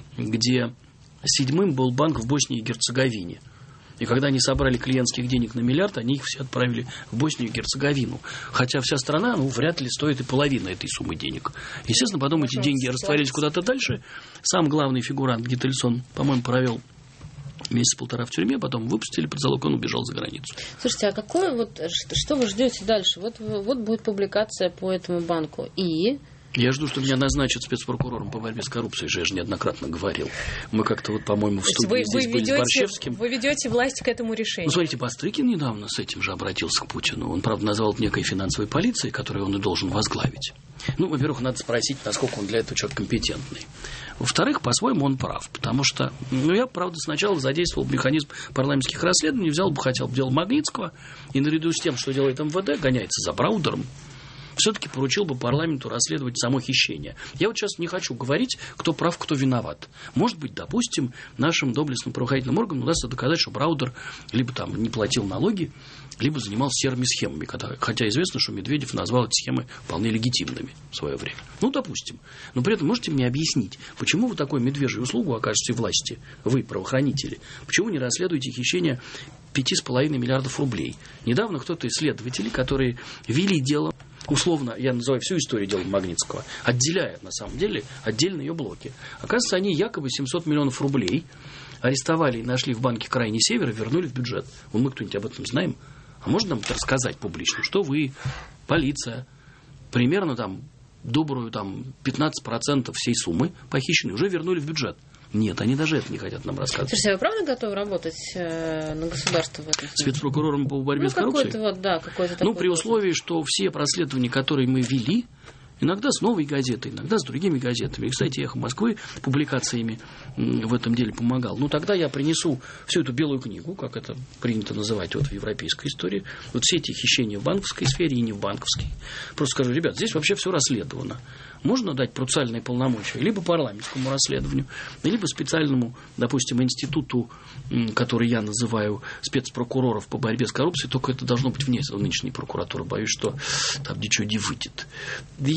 где седьмым был банк в Боснии и Герцеговине. И когда они собрали клиентских денег на миллиард, они их все отправили в Боснию и Герцеговину. Хотя вся страна, ну, вряд ли стоит и половина этой суммы денег. Естественно, потом эти деньги растворились куда-то дальше. Сам главный фигурант Гительсон, по-моему, провел месяц-полтора в тюрьме, потом выпустили под залог, он убежал за границу. Слушайте, а какое вот, что вы ждете дальше? Вот, вот будет публикация по этому банку. И... Я жду, что меня назначат спецпрокурором по борьбе с коррупцией, же я же неоднократно говорил. Мы как-то вот, по-моему, в студии вы, здесь вы были ведете, с Борщевским. Вы ведете власть к этому решению. Ну, смотрите, Бастрыкин недавно с этим же обратился к Путину. Он, правда, назвал это некой финансовой полицией, которую он и должен возглавить. Ну, во-первых, надо спросить, насколько он для этого человек компетентный. Во-вторых, по-своему он прав, потому что, ну, я, правда, сначала задействовал механизм парламентских расследований, взял бы, хотел бы дело Магнитского, и наряду с тем, что делает эм вэ дэ, гоняется за Браудером, все-таки поручил бы парламенту расследовать само хищение. Я вот сейчас не хочу говорить, кто прав, кто виноват. Может быть, допустим, нашим доблестным правоохранительным органам удастся доказать, что Браудер либо там не платил налоги, либо занимался серыми схемами, хотя известно, что Медведев назвал эти схемы вполне легитимными в свое время. Ну, допустим. Но при этом можете мне объяснить, почему вы такой медвежью услугу окажете власти, вы, правоохранители? Почему не расследуете хищение пяти с половиной миллиардов рублей? Недавно кто-то из следователей, которые вели дело, условно, я называю всю историю дела Магнитского, отделяя, на самом деле, отдельно ее блоки. Оказывается, они якобы семьсот миллионов рублей арестовали и нашли в банке «Крайний Север» и вернули в бюджет. Вот мы кто-нибудь об этом знаем? А можно нам это рассказать публично, что вы, полиция, примерно там добрую там, пятнадцать процентов всей суммы похищенной уже вернули в бюджет? Нет, они даже это не хотят нам рассказывать. Слушайте, а вы правда готовы работать э, на государство в этом? Спецпрокурором по борьбе ну, с коррупцией? Вот, да, какой-то такой ну, при условии, что все расследования, которые мы вели, иногда с «Новой газетой», иногда с другими газетами. И, кстати, «Эхо Москвы» публикациями в этом деле помогал. Ну, тогда я принесу всю эту белую книгу, как это принято называть вот в европейской истории, вот все эти хищения в банковской сфере и не в банковской. Просто скажу, ребят, здесь вообще все расследовано. Можно дать процессуальные полномочия либо парламентскому расследованию, либо специальному, допустим, институту, который я называю спецпрокуроров по борьбе с коррупцией, только это должно быть вне нынешней прокуратуры. Боюсь, что там ничего не выйдет. Я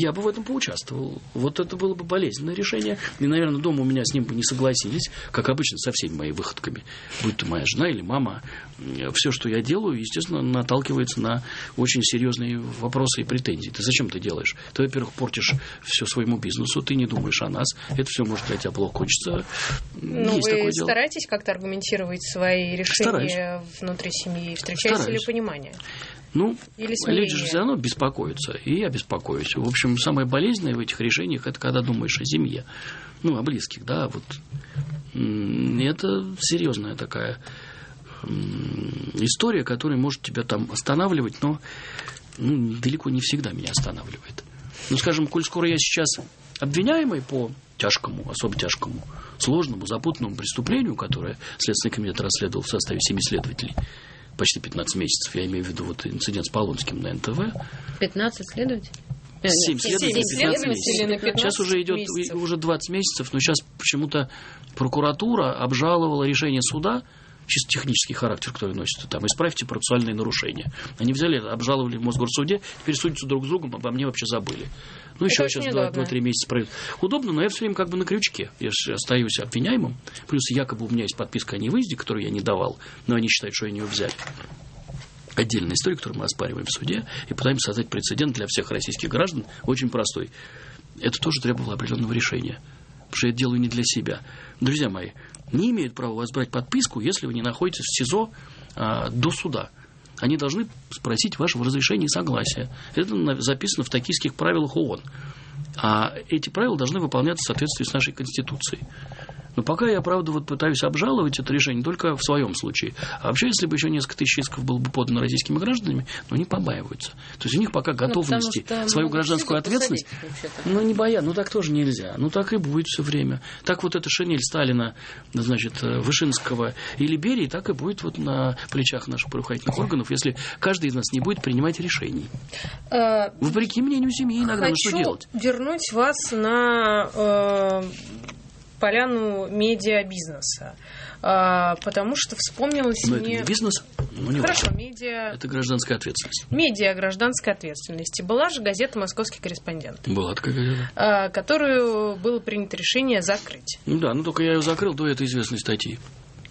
я бы в этом поучаствовал. Вот это было бы болезненное решение. И, наверное, дома у меня с ним бы не согласились, как обычно, со всеми моими выходками. Будь то моя жена или мама. Все, что я делаю, естественно, наталкивается на очень серьезные вопросы и претензии. Ты зачем ты делаешь? Ты, во-первых, портишь все своему бизнесу, ты не думаешь о нас. Это все может для тебя плохо кончиться. Ну, Есть вы стараетесь как-то аргументировать свои решения Стараюсь. внутри семьи? Встречаете Стараюсь. ли понимание? Ну, Или люди же все равно беспокоятся, и я беспокоюсь. В общем, самое болезненное в этих решениях – это когда думаешь о семье, ну, о близких, да, вот. Это серьезная такая история, которая может тебя там останавливать, но ну, далеко не всегда меня останавливает. Ну, скажем, коль скоро я сейчас обвиняемый по тяжкому, особо тяжкому, сложному, запутанному преступлению, которое Следственный комитет расследовал в составе семи следователей, почти пятнадцать месяцев, я имею в виду вот инцидент с Полонским на эн тэ вэ. пятнадцать следователей? Семь следователей, пятнадцать месяцев. Сейчас уже идет месяцев. уже двадцать месяцев, но сейчас почему-то прокуратура обжаловала решение суда, чисто технический характер, который носит, там, исправьте процессуальные нарушения. Они взяли, обжаловали в Мосгорсуде, теперь судятся друг с другом, обо мне вообще забыли. Ну, Это еще сейчас удобно. два-три месяца пройдет. Удобно, но я все время как бы на крючке. Я же остаюсь обвиняемым. Плюс якобы у меня есть подписка о невыезде, которую я не давал, но они считают, что они ее взяли. Отдельная история, которую мы оспариваем в суде, и пытаемся создать прецедент для всех российских граждан, очень простой. Это тоже требовало определенного решения. Потому что я это делаю не для себя. Друзья мои, не имеют права вас брать подписку, если вы не находитесь в СИЗО а, до суда. Они должны спросить вашего разрешения и согласия. Это записано в токийских правилах ООН. А эти правила должны выполняться в соответствии с нашей Конституцией. Но пока я, правда, вот пытаюсь обжаловать это решение только в своем случае. А вообще, если бы еще несколько тысяч исков было бы подано российскими гражданами, ну, они побаиваются. То есть у них пока готовности ну, свою гражданскую ответственность, ну, не боя, ну, так тоже нельзя. Ну, так и будет все время. Так вот эта шинель Сталина, значит, Вышинского или Берии, так и будет вот на плечах наших правоохранительных органов, если каждый из нас не будет принимать решений. А, Вопреки мнению семьи иногда, ну, что делать? Хочу вернуть вас на э, поляну медиабизнеса, э, потому что вспомнилось Но мне... это не бизнес, ну, не Хорошо, важно. медиа... Это гражданская ответственность. Медиа гражданской ответственности. Была же газета «Московский корреспондент», Была такая газета. э, которую было принято решение закрыть. Ну да, ну только я ее закрыл до этой известной статьи.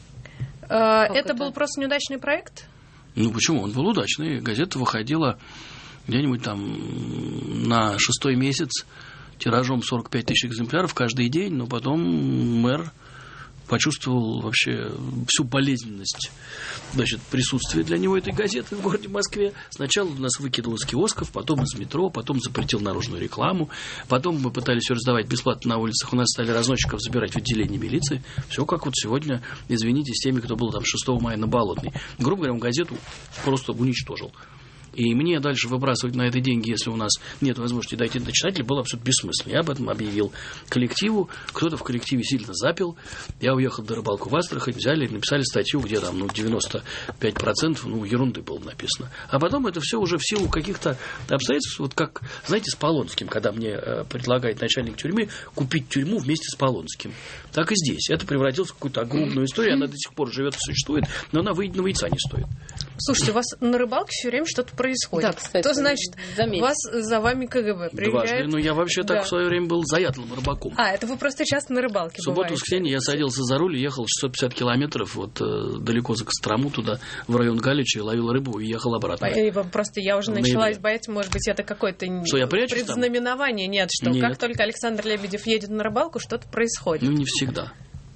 Э, это, это? был просто неудачный проект? Ну почему? Он был удачный. Газета выходила где-нибудь там на шестой месяц тиражом сорок пять тысяч экземпляров каждый день, но потом мэр почувствовал вообще всю болезненность, значит, присутствия для него этой газеты в городе Москве. Сначала нас выкидывал из киосков, потом из метро, потом запретил наружную рекламу, потом мы пытались ее раздавать бесплатно на улицах, у нас стали разносчиков забирать в отделение милиции. Все как вот сегодня, извините, с теми, кто был там шестого мая на Болотной. Грубо говоря, он газету просто уничтожил. И мне дальше выбрасывать на это деньги, если у нас нет возможности дойти до читателя, было абсолютно бессмысленно. Я об этом объявил коллективу. Кто-то в коллективе сильно запил. Я уехал до рыбалку в Астрахань, взяли и написали статью, где там ну, девяносто пять процентов ну, ерунды было написано. А потом это все уже в силу каких-то обстоятельств, вот как, знаете, с Полонским, когда мне э, предлагает начальник тюрьмы купить тюрьму вместе с Полонским. Так и здесь. Это превратилось в какую-то огромную историю. Она до сих пор живет и существует, но она выеденного яйца не стоит. Слушайте, у вас на рыбалке все время что-то происходит. Да, кстати, Что значит, заметь. вас за вами ка гэ бэ проверяет? Дважды. Ну, я вообще Да. так в свое время был заядлым рыбаком. А, это вы просто часто на рыбалке В субботу, бываете. воскресенье я садился за руль и ехал шестьсот пятьдесят километров вот, э, далеко за Кострому, туда, в район Галича, ловил рыбу и ехал обратно. И вам Просто я уже В начала ноябре. бояться, может быть, это какое-то Что, я прячусь там? предзнаменование. Нет, что Нет. как только Александр Лебедев едет на рыбалку, что-то происходит. Ну, не всегда.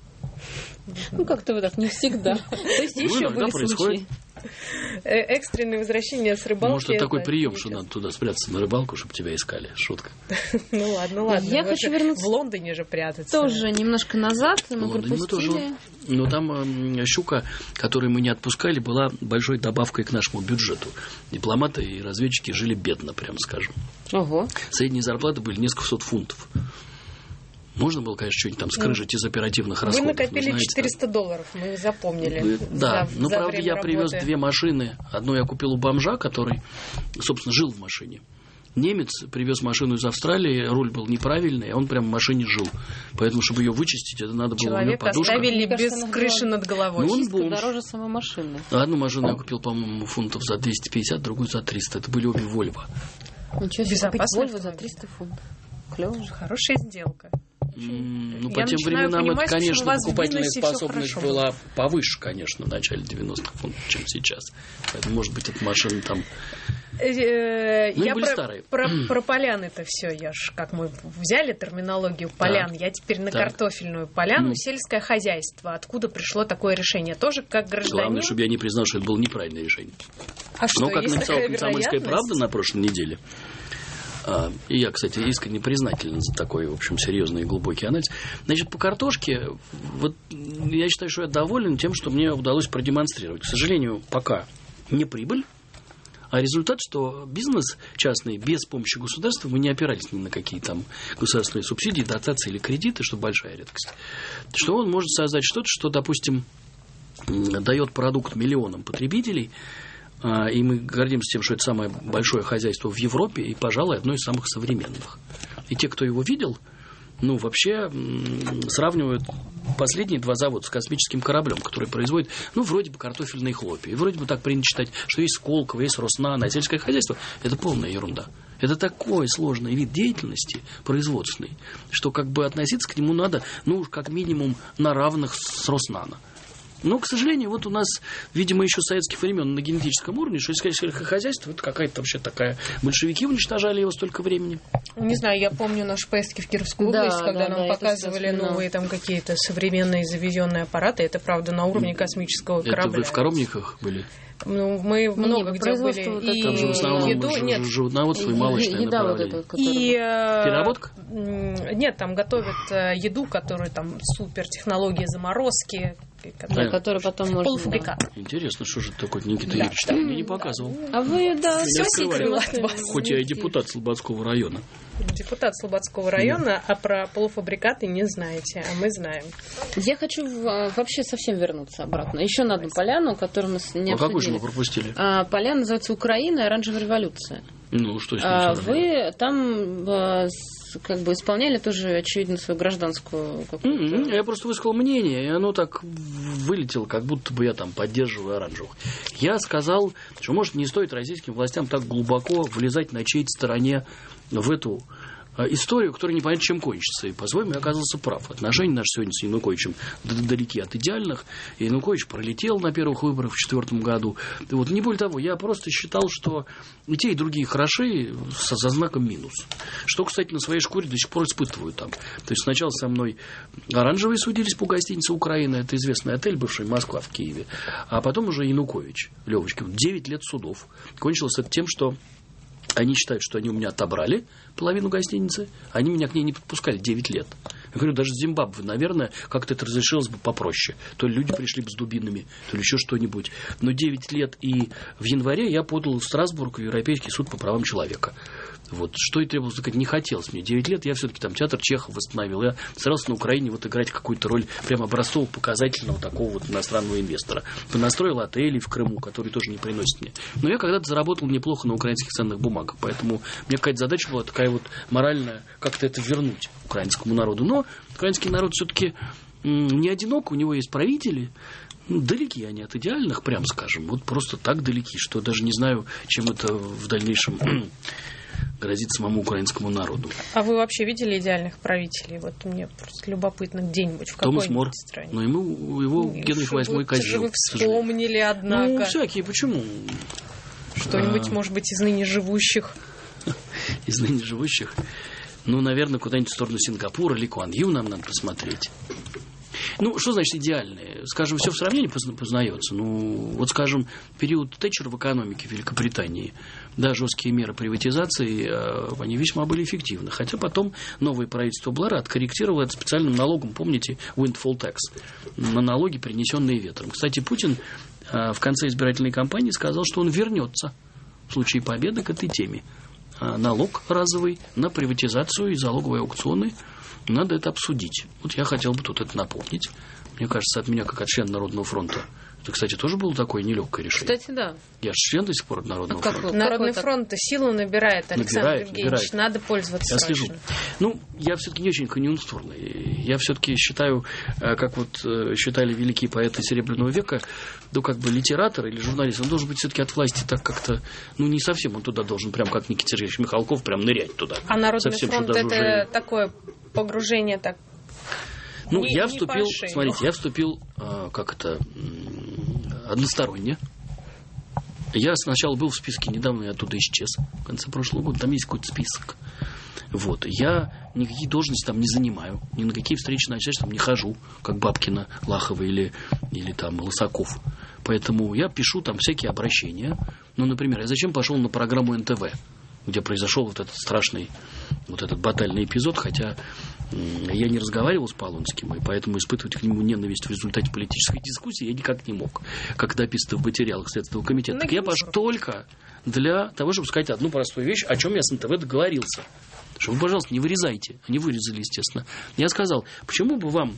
Ну, как-то вы так не всегда. То есть Ну, еще иногда были происходит. случаи. Э, Экстренное возвращение с рыбалки. Может, это такой это прием, не что часто. надо туда спрятаться на рыбалку, чтобы тебя искали. Шутка. Ну ладно, ладно. Я Вы хочу же вернуться- в Лондоне же прятаться. Тоже немножко назад мы В Лондоне мы тоже. пропустили. Но там э, щука, которую мы не отпускали, была большой добавкой к нашему бюджету. Дипломаты и разведчики жили бедно, прямо скажем. Ого. Средние зарплаты были несколько сот фунтов. Можно было, конечно, что-нибудь там скрыжить из оперативных Вы расходов. но, накопили знаете, четыреста долларов, мы запомнили. там- Да, за- ну, за правда, время я привез работы. две машины. Одну я купил у бомжа, который, собственно, жил в машине. Немец привез машину из Австралии, руль был неправильный, а он прямо в машине жил. Поэтому, чтобы ее вычистить, это надо было у него Человека подушка. оставили Мне кажется, без она крыши была- над головой. Ну, он Чисто бомж. дороже самой машины. Одну машину я купил, по-моему, фунтов за двести пятьдесят, другую за триста. Это были обе Вольво. Ничего себе, купить Volvo за триста фунтов. Клево же. Хорошая сделка. Mm, ну, по тем временам понимать, это, конечно, покупательная способность была было. повыше, конечно, в начале девяностых фунтов, чем сейчас. Поэтому, может быть, эта машина там... Ну, я были про, старые. Про, про полян это все, я ж, как мы взяли терминологию полян, так. я теперь на так. картофельную поляну, mm. сельское хозяйство. Откуда пришло такое решение? Тоже как гражданин? Главное, чтобы я не признал, что это было неправильное решение. А что, но, как есть написала такая «Комсомольская вероятность? правда» на прошлой неделе, и я, кстати, искренне признателен за такой, в общем, серьезный и глубокий анализ. Значит, по картошке, вот я считаю, что я доволен тем, что мне удалось продемонстрировать. К сожалению, пока не прибыль, а результат, что бизнес частный без помощи государства, мы не опирались ни на какие там государственные субсидии, дотации или кредиты, что большая редкость, что он может создать что-то, что, допустим, дает продукт миллионам потребителей, и мы гордимся тем, что это самое большое хозяйство в Европе и, пожалуй, одно из самых современных. И те, кто его видел, ну, вообще сравнивают последние два завода с космическим кораблем, который производит, ну, вроде бы картофельные хлопья. И вроде бы так принято считать, что есть Сколково, есть Роснано, а сельское хозяйство – это полная ерунда. Это такой сложный вид деятельности производственный, что как бы относиться к нему надо, ну, как минимум на равных с Роснано. Но, к сожалению, вот у нас, видимо, еще с советских времен на генетическом уровне, что сельское хозяйство, это какая-то вообще такая... Большевики уничтожали его столько времени. Не знаю, я помню наши поездки в Кировскую да, область, когда да, нам да, показывали новые там какие-то современные завезенные аппараты. Это, правда, на уровне космического корабля. Это вы в Коровниках были? Ну, мы много не, где были. Вот и там же в основном еду, ж, нет. животноводство и молочное еда направление. Вот это, и, переработка? Нет, там готовят еду, которую там супер технологии заморозки, да, который потом можно... Полуфабрикат. Да. Интересно, что же такое Никита да, Юрьевич да, мне не да. показывал. А вы, да, все скрывали от вас. Хоть я и депутат Слободского района. Депутат Слободского района, да. А про полуфабрикаты не знаете, а мы знаем. Я хочу вообще совсем вернуться обратно. Еще на одну поляну, которую мы не а обсудили. какую же мы пропустили? А, поляна называется «Украина и оранжевая революция». Ну, что с ним а, Вы там а, с, как бы исполняли тоже, очевидно, свою гражданскую какую-то... Mm-hmm. Я просто высказал мнение, и оно так вылетело, как будто бы я там поддерживаю оранжевых. Я сказал, что, может, не стоит российским властям так глубоко влезать на чьей-то стороне в эту историю, которая непонятно чем кончится. И, по-своему, я оказался прав. Отношения наши сегодня с Януковичем далеки от идеальных. И Янукович пролетел на первых выборах в две тысячи четвёртом году. И вот, не более того, я просто считал, что и те, и другие хороши со, со знаком минус. Что, кстати, на своей шкуре до сих пор испытываю там. То есть сначала со мной оранжевые судились по гостинице «Украина». Это известный отель, бывший Москва в Киеве. А потом уже Янукович, Левочкин. девять лет судов. Кончилось это тем, что они считают, что они у меня отобрали половину гостиницы, они меня к ней не подпускали девять лет. Я говорю, даже в Зимбабве, наверное, как-то это разрешилось бы попроще. То ли люди пришли бы с дубинами, то ли еще что-нибудь. Но девять лет, и в январе я подал в Страсбург в Европейский суд по правам человека. Вот, что и требовалось сказать, не хотелось мне. девять лет я все-таки там театр Чехова восстановил. Я старался на Украине вот играть какую-то роль прямо образцово-показательного такого вот иностранного инвестора. Понастроил отели в Крыму, которые тоже не приносят мне. Но я когда-то заработал неплохо на украинских ценных бумагах. Поэтому у меня какая-то задача была такая вот моральная, как-то это вернуть украинскому народу. Но украинский народ все-таки не одинок, у него есть правители. Ну, далеки они от идеальных, прям скажем. Вот просто так далеки, что даже не знаю, чем это в дальнейшем грозит самому украинскому народу. А вы вообще видели идеальных правителей? Вот мне просто любопытно, где-нибудь, в какой-нибудь Томас Мор. стране. Но ему, его Ну, Генрих что восьмой вы- казнил. Вы вспомнили, однако. Ну, всякие, почему? Что-нибудь, А. может быть, из ныне живущих. Из ныне живущих. Ну, наверное, куда-нибудь в сторону Сингапура, Ли Куан Ю нам надо посмотреть. Ну, что значит идеальные? Скажем, все в сравнении позна- познается. Ну, вот, скажем, период Тэтчера в экономике Великобритании, да, жесткие меры приватизации, э, они весьма были эффективны. Хотя потом новое правительство Блэра откорректировало это специальным налогом, помните, windfall tax, на налоги, принесенные ветром. Кстати, Путин э, в конце избирательной кампании сказал, что он вернется в случае победы к этой теме. А налог разовый на приватизацию и залоговые аукционы. Надо это обсудить. Вот я хотел бы тут это напомнить. Мне кажется, от меня, как от члена Народного фронта, Это, кстати, тоже было такое нелегкое решение. Кстати, да. Я же член до сих пор Народного А как фронта. вы? Народный Какой-то- фронт силу набирает, Александр Набирает, Евгеньевич. набирает. Надо пользоваться Я срочно. слежу. Ну, я все-таки не очень конъюнктурный. Я все-таки считаю, э, как вот э, считали великие поэты Серебряного века, ну, как бы литератор или журналист, он должен быть все-таки от власти так как-то, ну, не совсем он туда должен, прям как Никита Сергеевич Михалков, прям нырять туда. А Народный Совсем, фронт что это даже уже- такое погружение так. Ну, не- я не вступил, по шею. смотрите, я вступил, э, как это, м, односторонне. Я сначала был в списке, недавно я оттуда исчез, в конце прошлого года, там есть какой-то список. Вот, я никакие должности там не занимаю, ни на какие встречи начальства там не хожу, как Бабкина, Лахова или, или там Лысаков. Поэтому я пишу там всякие обращения. Ну, например, я зачем пошел на программу эн тэ вэ, где произошел вот этот страшный, вот этот батальный эпизод, хотя м, я не разговаривал с Полонским, и поэтому испытывать к нему ненависть в результате политической дискуссии я никак не мог, как написано в материалах Следственного комитета. Так я пошел только для того, чтобы сказать одну простую вещь, о чем я с эн тэ вэ договорился. Что вы, пожалуйста, не вырезайте. Они вырезали, естественно. Я сказал, почему бы вам,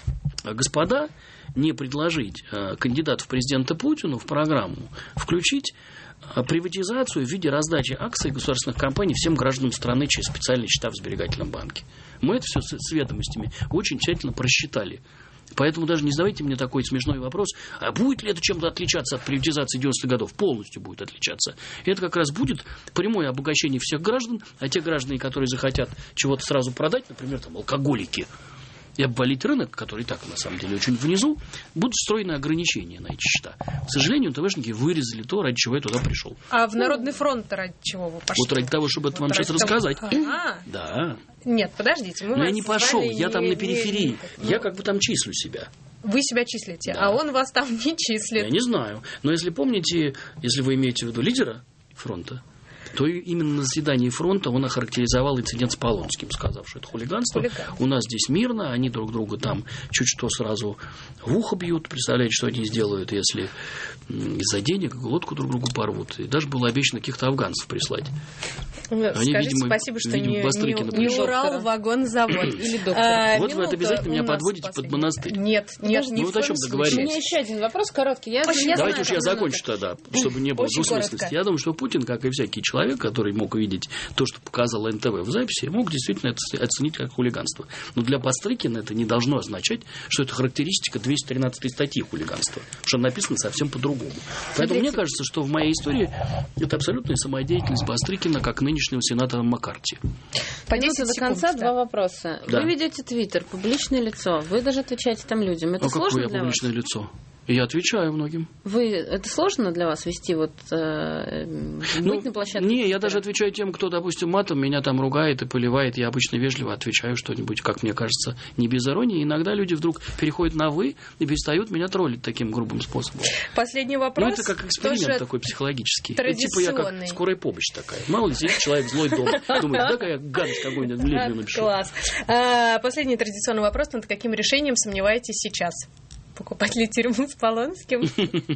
господа, не предложить э, кандидату в президенты Путину в программу включить э, приватизацию в виде раздачи акций государственных компаний всем гражданам страны через специальные счета в сберегательном банке. Мы это все с, с ведомостями очень тщательно просчитали. Поэтому даже не задавайте мне такой смешной вопрос, а будет ли это чем-то отличаться от приватизации девяностых годов? Полностью будет отличаться. И это как раз будет прямое обогащение всех граждан, а те граждане, которые захотят чего-то сразу продать, например, там, алкоголики, и обвалить рынок, который так, на самом деле, очень внизу, будут встроены ограничения на эти счета. К сожалению, ТВшники вырезали то, ради чего я туда пришел. А в Народный фронт ради чего вы пошли? Вот ради того, чтобы это Вот вам сейчас ради того- рассказать. А, Да. нет, подождите. Мы Но я вас не с пошел, вами я там не- на не- периферии. не- Я как бы там числю себя. Вы себя числите, Да. а он вас там не числит. Я не знаю. Но если помните, если вы имеете в виду лидера фронта, то именно на заседании фронта он охарактеризовал инцидент с Полонским, сказав, что это хулиганство. Хулиган. У нас здесь мирно, они друг друга там чуть что сразу в ухо бьют. Представляете, что они сделают, если м, из-за денег глотку друг другу порвут. И даже было обещано каких-то афганцев прислать. Ну, Они, Скажите видимо, спасибо, что видимо, не, Бастрыкина не, не пришел. Урал-вагонзавод. Или доктор. А, Вот вы это минута обязательно меня у нас подводите под последняя. монастырь. Нет, нет, Ну, ни в вот о коем чем случае. У договорились. меня еще один вопрос короткий. Я, Очень я Давайте знаю, уж я что закончу тогда, чтобы не было Очень двусмысленности. коротко. Я думаю, что Путин, как и всякий человек, который мог увидеть то, что показал эн тэ вэ в записи, мог действительно это оценить как хулиганство. Но для Бастрыкина это не должно означать, что это характеристика двести тринадцатой статьи хулиганства, потому что написано совсем по-другому. Поэтому мне кажется, что в моей истории это абсолютная самодеятельность Бастрыкина как нынешнего сенатора Маккарти. По Минута десять до конца секунд, да. два вопроса. Да. Вы ведете Твиттер, публичное лицо. Вы даже отвечаете там людям. Это А сложно какое я для публичное вас? лицо? И я отвечаю многим. Вы, это сложно для вас вести вот э, быть Ну, на площадке? не, я Твиттера? даже отвечаю тем, кто, допустим, матом меня там ругает и поливает. Я обычно вежливо отвечаю что-нибудь, как мне кажется, не без иронии. Иногда люди вдруг переходят на «вы» и перестают меня троллить таким грубым способом. Последний Ну, вопрос. это как эксперимент тоже такой психологический. Это типа я как традиционный. скорая помощь такая. Мало ли, сидит человек злой дома. Думает, да-ка я гадость какую-нибудь в Лилию напишу. Класс. А, последний традиционный вопрос. Над каким решением сомневаетесь сейчас? Покупать ли тюрьму с Полонским?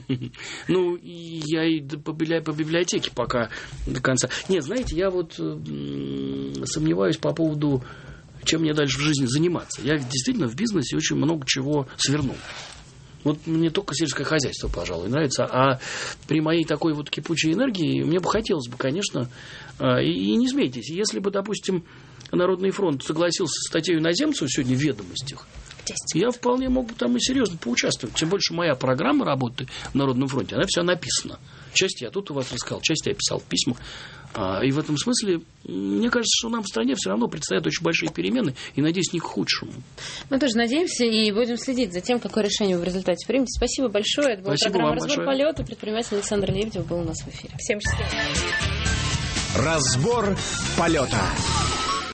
Ну, и я и по библи- по библиотеке пока до конца. Нет, знаете, я вот м, сомневаюсь по поводу, чем мне дальше в жизни заниматься. Я действительно в бизнесе очень много чего свернул. Вот мне только сельское хозяйство, пожалуй, нравится. А при моей такой вот кипучей энергии мне бы хотелось бы, конечно, а, и, и не смейтесь, если бы, допустим, Народный фронт согласился с статьей иноземцев сегодня в «Ведомостях», я вполне мог бы там и серьезно поучаствовать. Тем больше моя программа работы в Народном фронте, она вся написана. Часть я тут у вас рассказал, часть я писал в письмах. А, и в этом смысле, мне кажется, что нам в стране все равно предстоят очень большие перемены, и, надеюсь, не к худшему. Мы тоже надеемся и будем следить за тем, какое решение вы в результате примете. Спасибо большое. Это была Спасибо программа вам «Разбор большое. полета». Предприниматель Александр Лебедев был у нас в эфире. Всем счастливо. Разбор полета.